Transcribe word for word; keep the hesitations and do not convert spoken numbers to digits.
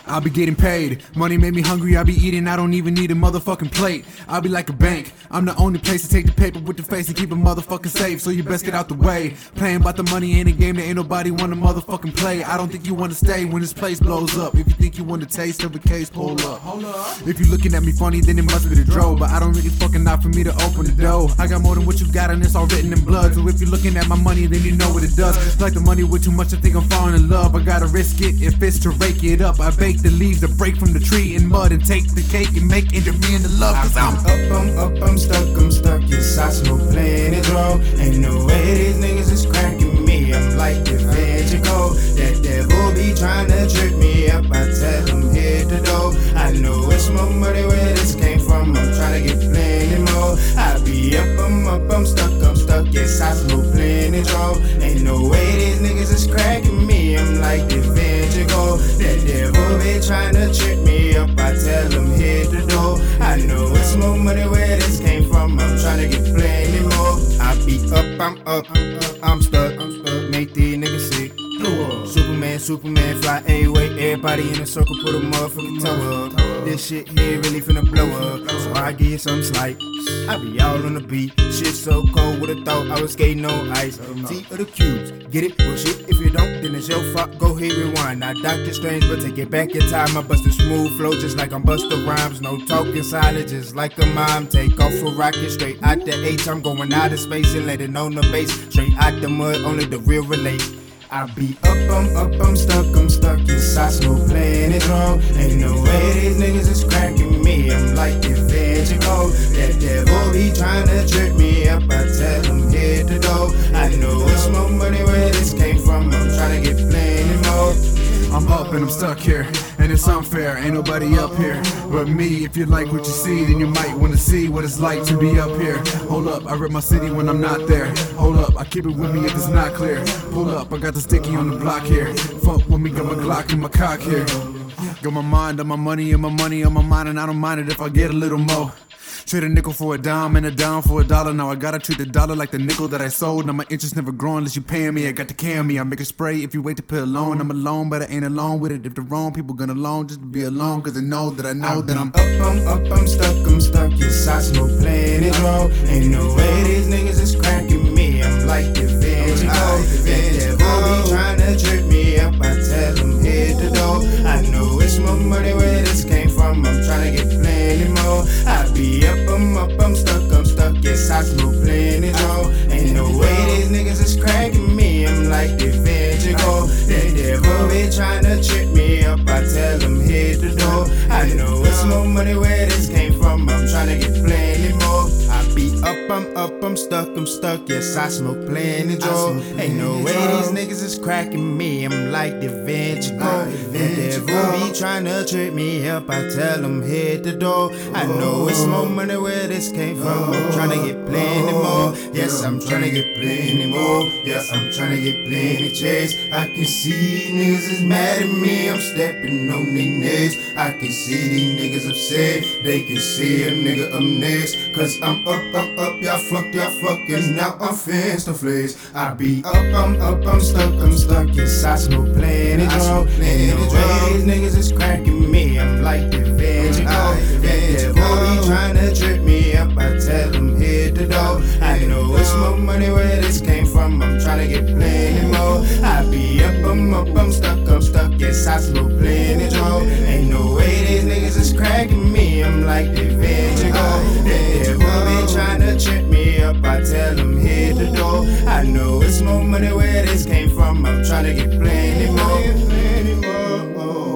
I'll be getting paid. Money made me hungry, I'll be eating, I don't even need a motherfucking plate. I'll be like a bank, I'm the only place to take the paper with the face and keep it motherfucking safe. So you best get out the way. Playing about the money ain't a game that ain't nobody wanna motherfucking play. I don't think you wanna stay when this place blows up. If you think you want a taste of a case, pull up. If you looking at me funny, then it must be the dro. But I don't really fucking not for me to open the door. I got more than what you got and it's all written in blood. So if you're looking at my money, then you know what it does. Like the money with too much, I think I'm falling in love. I gotta risk it if it's to rake it up. I bake the leaves to break from the tree in mud and take the cake and make it me and the love. Cause I'm up, I'm up, I'm stuck, I'm stuck. Yes, I smoke plenty draw. Ain't no way these niggas is cracking me. I'm like the vegetable. That devil be trying to trip me up. I tell him hit the door. I know it's more money where this came from. I'm trying to get plenty more. I be up, I'm up, I'm stuck, I'm stuck. Yes, I smoke plenty draw. Ain't no way these niggas is cracking me. I'm like the vegetable. That devil be trying to trip me up. I tell him hit the door. I know it's more money where this came from. I'm trying to get plenty more. I be up, I'm up, I'm stuck, I'm stuck. Make these niggas sick. Superman, Superman, fly A-way. Everybody in a circle, put a motherfucking toe up. This shit here really finna blow up, so I give you some slight. I be all on the beat, shit so cold, would've thought I was skating on ice. T of the cubes, get it? Well shit, if you don't, then it's your fault, go ahead rewind. Not Doctor Strange, but take it back in time. I bust a smooth flow just like I'm Busta Rhymes. No talking silent, just like a mime. Take off a rocket, straight out the H. I'm going out of space and letting on the base. Straight out the mud, only the real relate. I be up, I'm up, I'm stuck, I'm stuck. Yes, I smoke plenty draw. Ain't no way these niggas is cracking me. I'm like the vegetable. That devil be trying to trip me up. I tell him hit the door. I know it's more money where this came from. I'm trying to get plenty more. I'm up and I'm stuck here, and it's unfair, ain't nobody up here but me. If you like what you see, then you might wanna see what it's like to be up here. Hold up, I rip my city when I'm not there. Hold up, I keep it with me if it's not clear. Pull up, I got the sticky on the block here. Fuck with me, got my Glock in my cock here. Got my mind on my money and my money on my mind, and I don't mind it if I get a little more. Trade a nickel for a dime and a dime for a dollar. Now I gotta treat the dollar like the nickel that I sold. Now my interest never growing unless you paying me. I got the can me, I make a spray if you wait to pay alone. I'm alone, but I ain't alone with it. If the wrong people gonna loan, just to be alone. Cause they know that I know I that I'm up, I'm up, I'm stuck, I'm stuck. Yes, I smoke plenty draw. Ain't no way these niggas is cracking me. I'm like the vegetable. That devil be trying to trip me up. I tell him hit the door. I know it's more money where this came from. I'm trying to get plenty more. I be up, I'm up, I'm stuck, I'm stuck. Yes, I smoke plenty draw. Ain't no way these niggas is cracking me. I'm like the vegetable. That devil be trying to trip me up. I tell him hit the door. I know it's more money where this came from. I'm trying to get plenty more. I be up, I'm up, I'm stuck, I'm stuck. Yes, I smoke plenty draw. Ain't no way these niggas is cracking me. I'm like the vegetable. That devil be trying to trip me up. I tell him hit the door. I know it's more money where this came from. I'm trying to get plenty more. Yes, I'm trying to get plenty more. Yes, I'm trying to get plenty chase. I can see niggas is mad at me. I'm stepping on their necks. I can see these niggas upset. They can see a nigga up next. Cause I'm up, up, up. Y'all fucked, y'all fucking. Now I'm fins to flex. I be up, I'm up, I'm stuck, I'm stuck. Yes, I smoke plenty draw. Ain't no way these niggas is cracking me. I'm like the vegetable. That devil be trying to trip me up. I tell him hit the door. I know it's more money where this came from. I'm trying to get plenty more. I be up, I'm up, I'm stuck, I'm stuck. Yes, I smoke plenty draw. Ain't no way these niggas is cracking me. I'm like the vegetable. That devil be trying to trip me up. I tell him hit the door. I know it's more money where this came from. I'm trying to get plenty more.